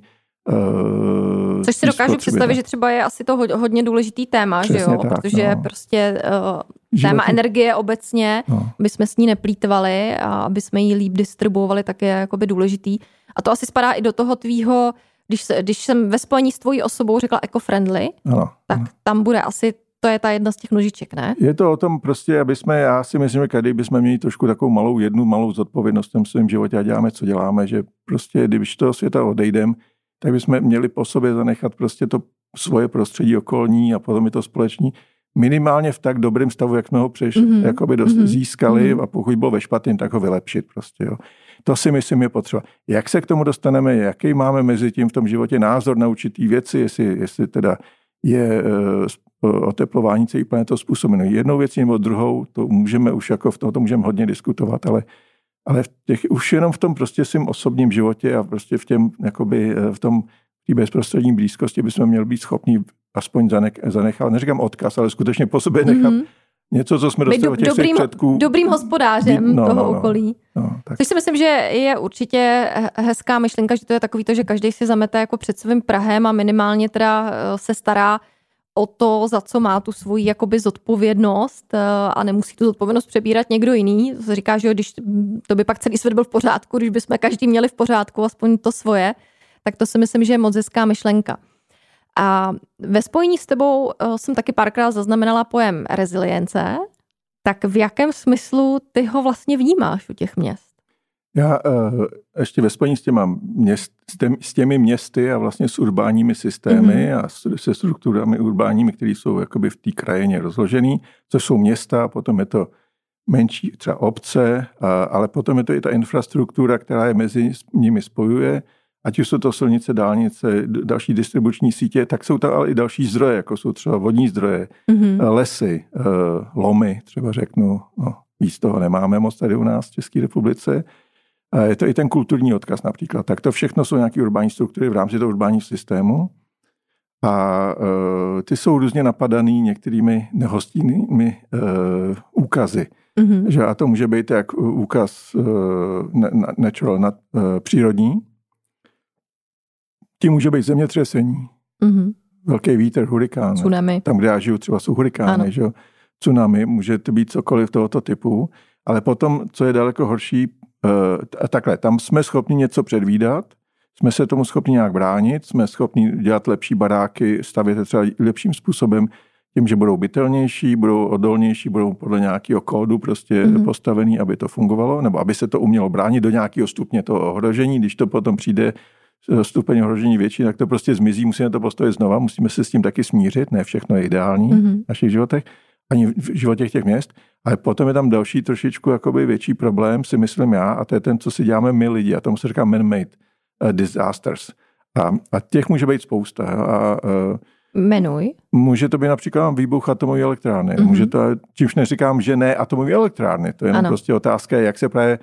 A: Což si dokážu představit, že třeba je asi to hodně důležitý téma, přesně, že jo? Tak, protože prostě téma energie obecně, aby jsme s ní neplýtvali a aby jsme ji líp distribuovali, tak je jakoby důležitý. A to asi spadá i do toho tvýho, když jsem ve spojení s tvojí osobou řekla eco-friendly, tak tam bude asi, to je ta jedna z těch nožiček, ne?
B: Je to o tom prostě, já si myslím, že každý bychom měli trošku takovou jednu malou zodpovědnost v tom svém životě a děláme, co děláme, že prostě, když toho světa odejdem, tak bychom měli po sobě zanechat prostě to svoje prostředí okolní a potom i to společní minimálně v tak dobrém stavu, jak jsme ho získali a pokud bylo ve špatném, tak ho vylepšit prostě, jo. To si myslím je potřeba. Jak se k tomu dostaneme, jaký máme mezi tím v tom životě názor na určitý věci, jestli teda je oteplování celé planety způsobeno jednou věcí nebo druhou, to můžeme už jako v tom, to můžeme hodně diskutovat, ale už jenom v tom prostě svým osobním životě a prostě v těm, jakoby v tom té bezprostřední blízkosti bychom měli být schopni aspoň zanechat, neříkám odkaz, ale skutečně po sobě nechat něco, co jsme dostali od těch svých předků.
A: Dobrým hospodářem toho okolí. Což si myslím, že je určitě hezká myšlenka, že to je takový to, že každý si zamete jako před svým prahem a minimálně teda se stará o to, za co má tu svoji jakoby zodpovědnost a nemusí tu zodpovědnost přebírat někdo jiný. To se říká, že když to by pak celý svět byl v pořádku, když bychom každý měli v pořádku aspoň to svoje, tak to si myslím, že je moc hezká myšlenka. A ve spojení s tebou jsem taky párkrát zaznamenala pojem rezilience. Tak v jakém smyslu ty ho vlastně vnímáš u těch měst?
B: Já ještě ve spojení s těmi městy a vlastně s urbánními systémy a se strukturami urbánními, které jsou jakoby v té krajině rozložený, což jsou města, potom je to menší třeba obce, ale potom je to i ta infrastruktura, která je mezi nimi spojuje, ať už jsou to silnice, dálnice, další distribuční sítě, tak jsou tam ale i další zdroje, jako jsou třeba vodní zdroje, lesy, lomy, třeba řeknu, víc toho nemáme moc tady u nás v České republice. Je to i ten kulturní odkaz například. Tak to všechno jsou nějaké urbání struktury v rámci toho urbánního systému a ty jsou různě napadaný některými nehostinnými úkazy. Že a to může být jak úkaz natural, přírodní. Tím může být zemětřesení, velký vítr, hurikán.
A: Tsunami.
B: Tam, kde já žiju, třeba jsou hurikány. Že? Tsunami, může to být cokoliv tohoto typu. Ale potom, co je daleko horší, takhle, tam jsme schopni něco předvídat, jsme se tomu schopni nějak bránit, jsme schopni dělat lepší baráky, stavět třeba lepším způsobem, tím, že budou bytelnější, budou odolnější, budou podle nějakého kódu prostě postavený, aby to fungovalo, nebo aby se to umělo bránit do nějakého stupně toho ohrožení. Když to potom přijde stupeň ohrožení větší, tak to prostě zmizí, musíme to postavit znova, musíme se s tím taky smířit, ne všechno je ideální v našich životech, ani v životech těch měst, ale potom je tam další trošičku jakoby větší problém, si myslím já, a to je ten, co si děláme my lidi, a tomu se říká man-made disasters. A těch může být spousta.
A: Jmenuj.
B: Může to být například výbuch atomové elektrárny. Může to, čímž neříkám, že ne atomové elektrárny, to je jenom prostě otázka, jak se právě,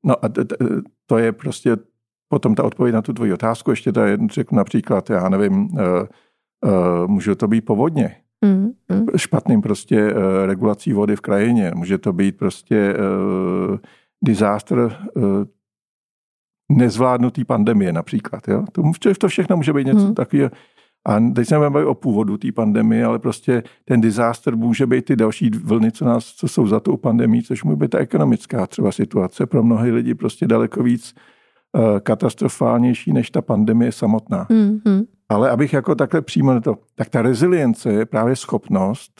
B: to je prostě potom ta odpověď na tu tvoji otázku, ještě to je, řeknu například, já nevím, může to být povodně, špatným prostě regulací vody v krajině, může to být prostě disaster nezvládnutý pandemie například. Jo? To všechno může být něco takového. A teď se nebudeme o původu té pandemie, ale prostě ten disaster může být ty další vlny, co jsou za tou pandemií, což může být ta ekonomická třeba situace pro mnohé lidi prostě daleko víc katastrofálnější než ta pandemie samotná. Ale abych jako takhle přímo to, tak ta rezilience je právě schopnost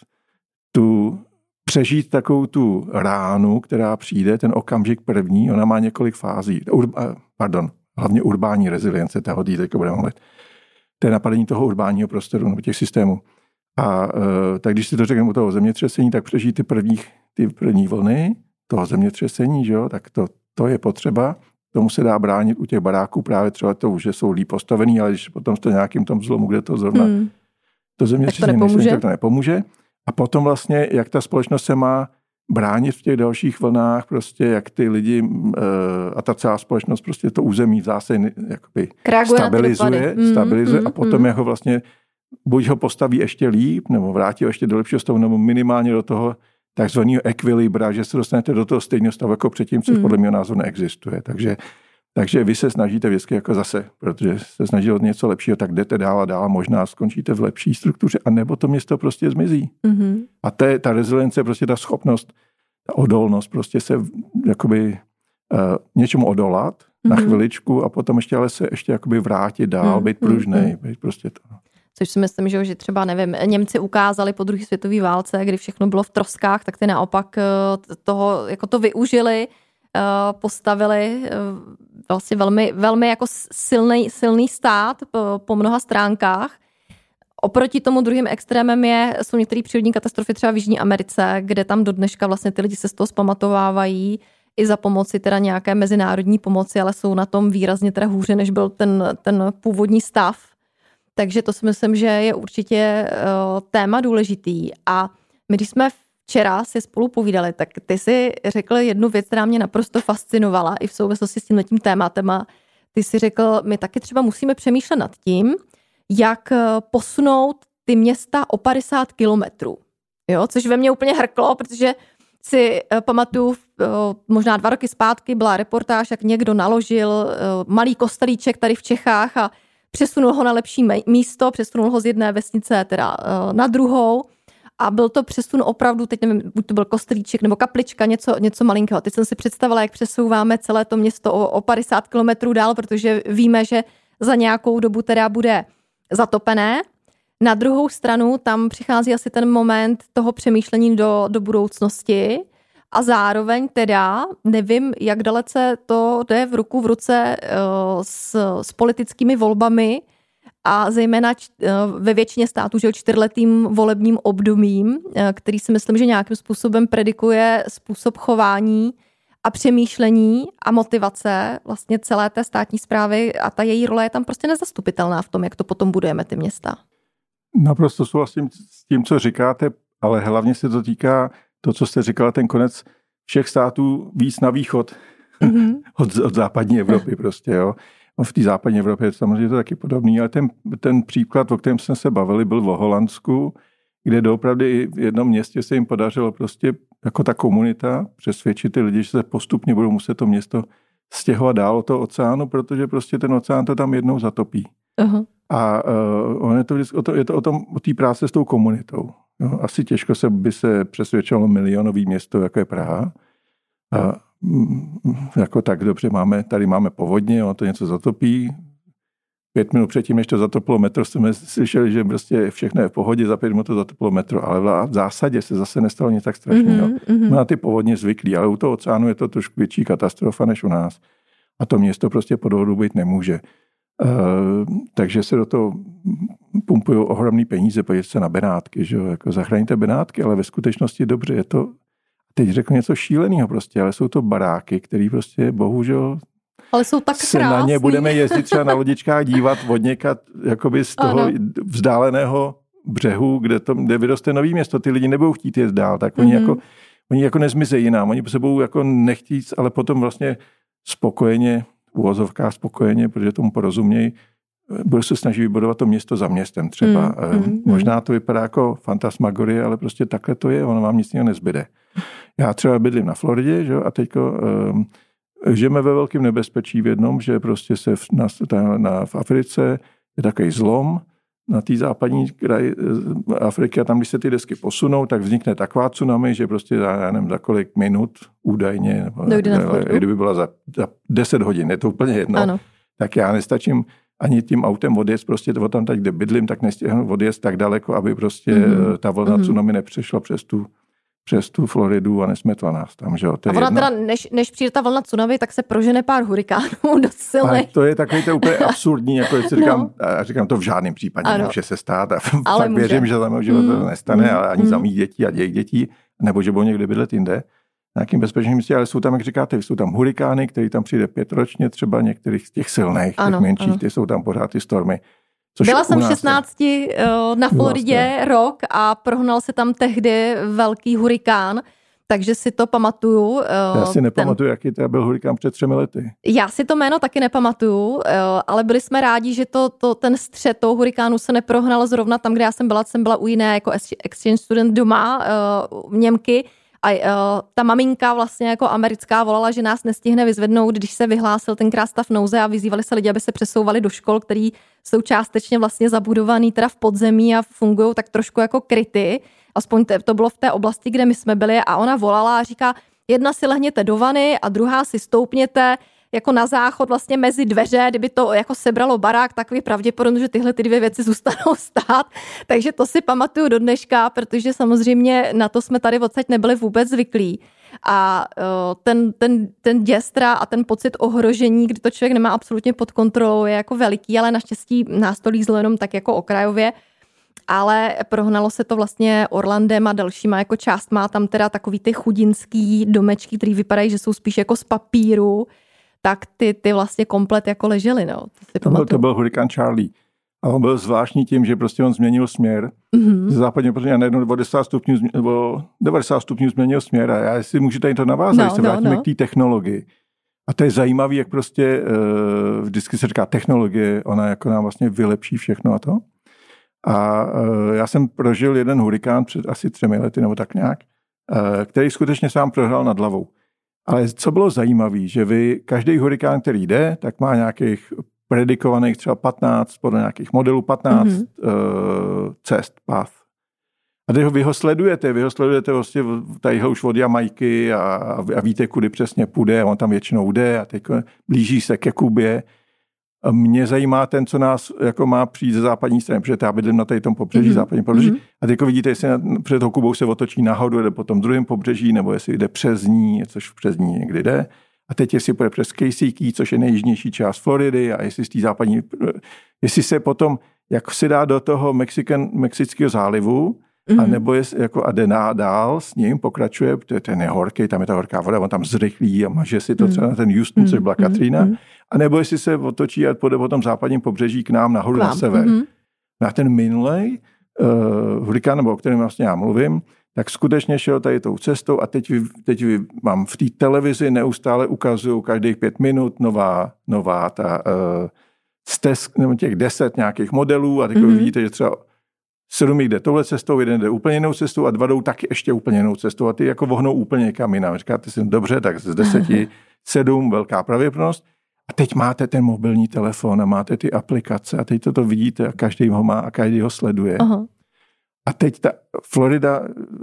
B: přežít takovou tu ránu, která přijde, ten okamžik první, ona má několik fází. Hlavně urbání rezilience, ta hodí, teď budeme mluvit. To je napadení toho urbánního prostoru nebo těch systémů. A tak když si to řekneme u toho zemětřesení, tak přežít ty první vlny toho zemětřesení, že jo, tak to je potřeba. Tomu se dá bránit u těch baráků právě třeba to, že jsou líp postavený, ale když potom jste nějakým tom zlomu, kde to zrovna to zemětřesení tak to nepomůže. A potom vlastně, jak ta společnost se má bránit v těch dalších vlnách, prostě jak ty lidi a ta celá společnost prostě to území v zásadě jakoby stabilizuje a potom jako vlastně buď ho postaví ještě líp, nebo vrátí ho ještě do lepšího stavu, nebo minimálně do toho takzvaného ekvilibra, že se dostanete do toho stejného stavu jako předtím, což podle mého názoru neexistuje. Takže vy se snažíte vždycky jako zase, protože se snažíte od něco lepšího, tak jdete dál a dál, možná skončíte v lepší struktuře, a nebo to město prostě zmizí. A ta rezilience, prostě ta schopnost, ta odolnost, prostě se jakoby něčemu odolat na chviličku a potom ještě ale se ještě jakoby vrátit dál, být pružnej, být prostě to.
A: Což si myslím, že třeba, nevím, Němci ukázali po druhé světové válce, kdy všechno bylo v troskách, tak ty naopak toho, jako to využili, postavili vlastně velmi, velmi jako silný stát po mnoha stránkách. Oproti tomu druhým extrémem jsou některé přírodní katastrofy třeba v Jižní Americe, kde tam do dneška vlastně ty lidi se z toho zpamatovávají i za pomoci teda nějaké mezinárodní pomoci, ale jsou na tom výrazně teda hůře, než byl ten původní stav. Takže to si myslím, že je určitě téma důležitý. A my, když jsme včera si spolu povídali, tak ty si řekl jednu věc, která mě naprosto fascinovala i v souvislosti s tímhletím tématem. A ty si řekl, my taky třeba musíme přemýšlet nad tím, jak posunout ty města o 50 kilometrů. Jo, což ve mně úplně hrklo, protože si pamatuju, možná 2 roky zpátky byla reportáž, jak někdo naložil malý kostelíček tady v Čechách a přesunul ho na lepší místo, přesunul ho z jedné vesnice teda na druhou a byl to přesun opravdu, teď nevím, buď to byl kostelíček nebo kaplička, něco malinkého. Teď jsem si představila, jak přesouváme celé to město o 50 kilometrů dál, protože víme, že za nějakou dobu teda bude zatopené. Na druhou stranu tam přichází asi ten moment toho přemýšlení do budoucnosti a zároveň teda nevím, jak dalece to jde v ruku v ruce s politickými volbami a zejména ve většině států, že 4letým volebním obdobím, který si myslím, že nějakým způsobem predikuje způsob chování a přemýšlení a motivace vlastně celé té státní správy a ta její role je tam prostě nezastupitelná v tom, jak to potom budujeme ty města.
B: Naprosto souhlasím s tím, co říkáte, ale hlavně se to týká to, co jste říkala, ten konec všech států víc na východ od západní Evropy prostě, jo. V té západní Evropě je samozřejmě to taky podobný, ale ten příklad, o kterém jsme se bavili, byl v Holandsku, kde doopravdy v jednom městě se jim podařilo prostě jako ta komunita přesvědčit ty lidi, že se postupně budou muset to město stěhovat dál od toho oceánu, protože prostě ten oceán to tam jednou zatopí. Uh-huh. A je to o té práce s tou komunitou. Jo? Asi těžko by se přesvědčilo milionový město, jako je Praha. A jako tak dobře tady máme povodně, ono to něco zatopí. 5 minut předtím, než to zatopilo metro, jsme slyšeli, že prostě všechno je v pohodě, za 5 minut to zatopilo metro, ale v zásadě se zase nestalo nic tak strašného. Jsme na ty povodně zvyklí, ale u toho oceánu je to trošku větší katastrofa než u nás. A to město prostě po dohodu být nemůže. Takže se do toho pumpují ohromný peníze, podívejte se na Benátky, že jo, jako zachraníte Benátky, ale ve skutečnosti dobře je to, teď řeknu něco šíleného prostě, ale jsou to baráky, který prostě bohužel
A: ale jsou tak
B: se
A: krásný.
B: Na ně budeme jezdit třeba na lodičkách dívat od někud jakoby z toho vzdáleného břehu, kde vyroste nový město, ty lidi nebudou chtít jet dál, tak oni jako nezmizejí jinam, oni se budou jako nechtít, ale potom vlastně spokojeně, uvozovkách spokojeně, protože tomu porozumějí, budou se snažit vybudovat to město za městem třeba. Možná to vypadá jako fantasmagorie, ale prostě takhle to je, ono vám nic nezbyde. Já třeba bydlím na Floridě, že? A teďko žijeme ve velkém nebezpečí v jednom, že prostě se v Africe je takový zlom na té západní kraji Afriky a tam, když se ty desky posunou, tak vznikne taková tsunami, že prostě já nevím, za kolik minut údajně, kdyby byla za 10 hodin, je to úplně jedno, ano. Tak já nestačím ani tím autem odjet, prostě tam tak, kde bydlím, tak nestihnu odjet tak daleko, aby prostě ta vlna tsunami nepřešla přes tu Floridu a nesmetla nás tam, že jo.
A: A ona teda, než přijde ta vlna tsunami, tak se prožene pár hurikánů dost silných.
B: To je takový to úplně absurdní, jako si říkám, to v žádném případě nemůže se stát a fakt věřím, že za mého života to nestane, ale ani za mých dětí a jejich dětí, nebo že budou někde bydlet jinde, na nějakým bezpečným místě, ale jsou tam, jak říkáte, jsou tam hurikány, který tam přijde 5 ročně, třeba některých z těch silných, těch menších, ty jsou tam pořád ty stormy.
A: Byla jsem 16 na Floridě rok a prohnal se tam tehdy velký hurikán, takže si to pamatuju.
B: Já si nepamatuju, jaký to byl hurikán před 3 lety.
A: Já si to jméno taky nepamatuju, ale byli jsme rádi, že ten střed toho hurikánu se neprohnal zrovna tam, kde já jsem byla u jiné jako exchange student doma, Němky. A ta maminka vlastně jako americká volala, že nás nestihne vyzvednout, když se vyhlásil tenkrát stav nouze a vyzývali se lidi, aby se přesouvali do škol, který jsou částečně vlastně zabudovaný teda v podzemí a fungují tak trošku jako kryty. Aspoň to bylo v té oblasti, kde my jsme byli a ona volala a říká, jedna si lehněte do vany a druhá si stoupněte jako na záchod vlastně mezi dveře, kdyby to jako sebralo barák, takový pravděpodobně, že tyhle ty 2 věci zůstanou stát. Takže to si pamatuju do dneška, protože samozřejmě na to jsme tady odsaď nebyli vůbec zvyklí. A ten děstra a ten pocit ohrožení, kdy to člověk nemá absolutně pod kontrolou, je jako veliký, ale naštěstí nás to lízlo jenom tak jako okrajově. Ale prohnalo se to vlastně Orlandem a dalšíma jako částma, tam teda takový ty chudinský domečky, který vypadají, že jsou spíš jako z papíru, tak ty vlastně komplet jako ležely, no.
B: To byl hurikán Charlie. A on byl zvláštní tím, že prostě on změnil směr. Z západního protože najednou 90 stupňů změnil směr. A já si můžu tady to navázat, když se vrátíme k té technologii. A to je zajímavé, jak prostě vždycky se říká technologie, ona jako nám vlastně vylepší všechno a to. A já jsem prožil jeden hurikán před asi 3 lety nebo tak nějak, který skutečně sám prohrál nad hlavou. Ale co bylo zajímavé, že každý hurikán, který jde, tak má nějakých predikovaných třeba 15, podle nějakých modelů 15 cest, path. A vy ho sledujete vlastně tadyhle už od Jamajky a víte, kudy přesně půjde, on tam většinou jde a teď blíží se ke Kubě. A mě zajímá ten, co nás jako má přijít ze západní strany, protože já bydlím na tady tom pobřeží, západní pobřeží. A teď vidíte, jestli před tou Kubou se otočí nahoru, jde po tom druhém pobřeží, nebo jestli jde přes ní, což přes ní někdy jde. A teď jestli půjde přes Casey Key, což je nejjižnější část Floridy, a jestli z té západní, jestli se potom, jak se dá do toho Mexického zálivu, a nebo a jde dál s ním, pokračuje, protože ten je horký, tam je ta horká voda, on tam zrychlí a maže si to třeba na ten Houston, což byla Katrina. A nebo jestli se otočí a půjde po tom západním pobřeží k nám nahoru na sever. Na ten minulej hurikán, nebo o kterém vlastně já mluvím, tak skutečně šel tady tou cestou a teď mám v té televizi neustále ukazují každých 5 minut nová ta stesk, nebo těch 10 nějakých modelů a teď vidíte, že třeba 7 jde touhle cestou, 1 jde úplně jinou cestou a 2 jdou taky ještě úplně jinou cestou a ty jako vohnou úplně někam jinam. Říkáte si, dobře, tak z 10 7 velká pravděpodobnost. A teď máte ten mobilní telefon a máte ty aplikace a teď to vidíte a každý ho má a každý ho sleduje. Aha. A teď ta Florida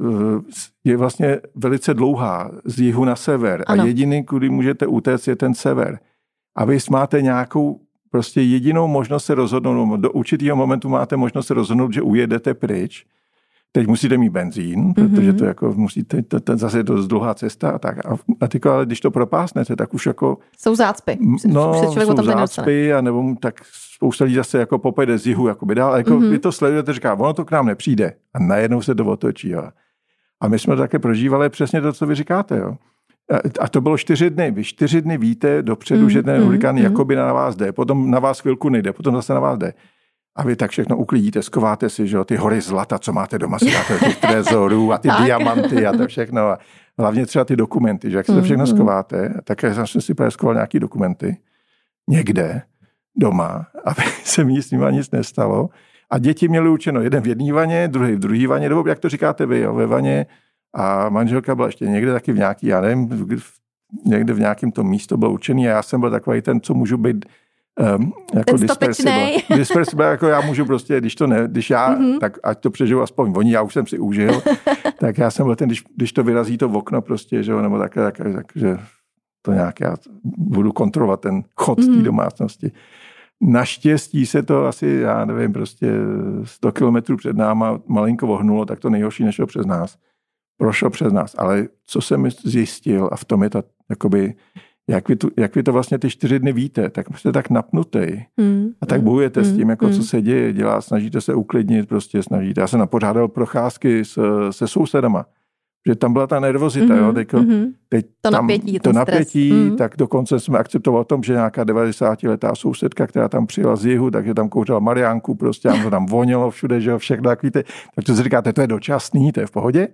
B: je vlastně velice dlouhá z jihu na sever a jediný, kudy můžete utéct, je ten sever. A vy máte nějakou prostě jedinou možnost se rozhodnout, do určitého momentu máte možnost se rozhodnout, že ujedete pryč. Teď musíte mít benzín, protože to jako musíte, zase je to dlouhá cesta a tak. A ty, ale když to propásnete, tak už jako...
A: Jsou zácpy.
B: Jsou zácpy, a nebo tak spousta lidí zase jako popojede z jihu jakoby dál. A jako vy to sledujete, říká, ono to k nám nepřijde. A najednou se to otočí. A my jsme to také prožívali přesně to, co vy říkáte. Jo. A to bylo 4 dny. Vy 4 dny víte dopředu, že ten hurikán jakoby na vás jde. Potom na vás chvilku nejde, potom zase na vás jde. A vy tak všechno uklidíte, skováte si, že ty hory zlata, co máte doma, si dáte těch trezorů a ty diamanty a to všechno. A hlavně třeba ty dokumenty, že jak se to všechno skováte, tak já jsem si právě skoval nějaký dokumenty někde doma, aby se mi s nimi nic nestalo. A děti měly učeno jeden v jedné vaně, druhý v druhé vaně, nebo jak to říkáte vy, jo, ve vaně. A manželka byla ještě někde taky v nějaký, já nevím, někde v nějakém tom místo bylo učený a já jsem byl takový ten, co můžu být jako dispersible, jako já můžu prostě, když já, tak ať to přežiju aspoň oni, já už jsem si užil, tak já jsem byl ten, když to vyrazí to v okno prostě, že jo, nebo tak, že to nějak já budu kontrolovat ten chod té domácnosti. Naštěstí se to asi, já nevím, prostě 100 kilometrů před náma malinko ohnulo, tak to nejhorší nešlo přes nás. Prošlo přes nás, ale co jsem zjistil, a v tom je to jakoby, jak vy to vlastně ty 4 dny víte, tak jste tak napnutej a tak bojujete s tím, jako co se děje, snažíte se uklidnit, prostě snažíte. Já jsem napořádal procházky se sousedama, že tam byla ta nervozita, jo, teď to napětí, tak dokonce jsme akceptovali o tom, že nějaká 90letá sousedka, která tam přijela z jihu, takže tam kouřila mariánku, prostě a to tam vonilo všude, že jo, všechno tak víte, tak to si říkáte, to je dočasný, to je v pohodě,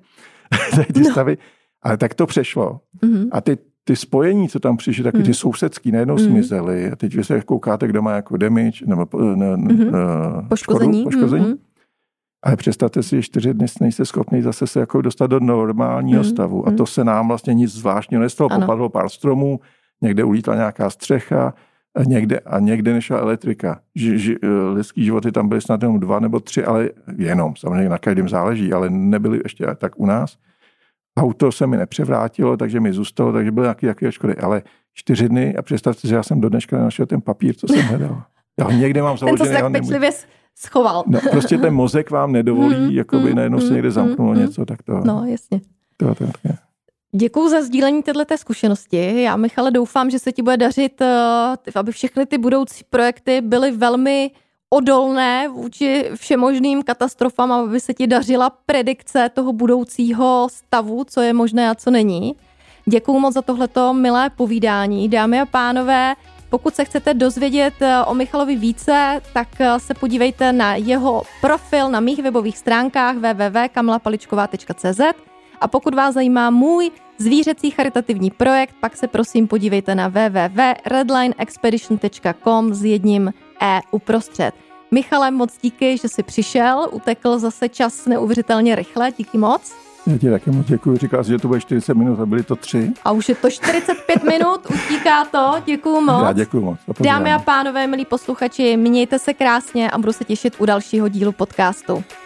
B: ty stavy, ale tak to přešlo. A ty spojení, co tam přišly, taky ty sousedský najednou zmizely a teď vy se koukáte, kdo má jako damage, nebo poškození. Ale představte si, že 4 dny nejste schopni zase se jako dostat do normálního stavu. A to se nám vlastně nic zvláštního nestalo. Popadlo pár stromů, někde ulítla nějaká střecha, někde nešla elektrika. Lidský životy tam byly snad jenom 2 nebo 3, ale jenom, samozřejmě na každém záleží, ale nebyly ještě tak u nás. Auto se mi nepřevrátilo, takže mi zůstalo, takže byly nějaké škody. Ale 4 dny a představte si, že já jsem do dneška nenašel ten papír, co jsem hledal. Já ho někde mám založený.
A: Ten to tak pečlivě schoval.
B: No, prostě ten mozek vám nedovolí, jakoby najednou se někde zamknulo něco, tak to...
A: No, jasně. To. Děkuju za sdílení této zkušenosti. Já, Michale, doufám, že se ti bude dařit, aby všechny ty budoucí projekty byly velmi odolné vůči všemožným katastrofám, aby se ti dařila predikce toho budoucího stavu, co je možné a co není. Děkuju moc za tohleto milé povídání. Dámy a pánové, Pokud se chcete dozvědět o Michalovi více, tak se podívejte na jeho profil na mých webových stránkách www.kamilapaličková.cz a pokud vás zajímá můj zvířecí charitativní projekt, pak se prosím podívejte na www.redlineexpedition.com s jedním E uprostřed. Michale, moc díky, že jsi přišel, utekl zase čas neuvěřitelně rychle, díky moc.
B: Já ti taky moc děkuji, říkal jsi, že to bude 40 minut a byly to 3.
A: A už je to 45 minut, utíká to, děkuju moc.
B: Já děkuju moc.
A: Dámy a pánové, milí posluchači, mějte se krásně a budu se těšit u dalšího dílu podcastu.